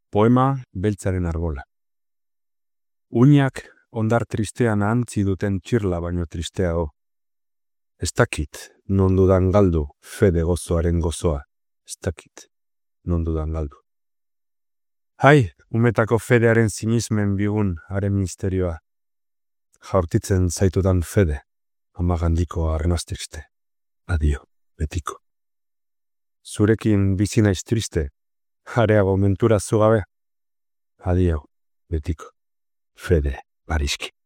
Poema beltzaren argola. Uinak ondar tristean ahantzi duten txirla baino tristeago. Ez dakit non dudan galdu fede gozoaren gozoa. Ez dakit non dudan galdu. Hai, umetako fedearen sinismen bigun haren misterioa. Jaurtitzen zaitudan fede, amagandiko arrenaz triste. Adio, betiko. Zurekin bizi naiz triste, areago mentura zugabe. Adio, betiko. Fede, Mariski.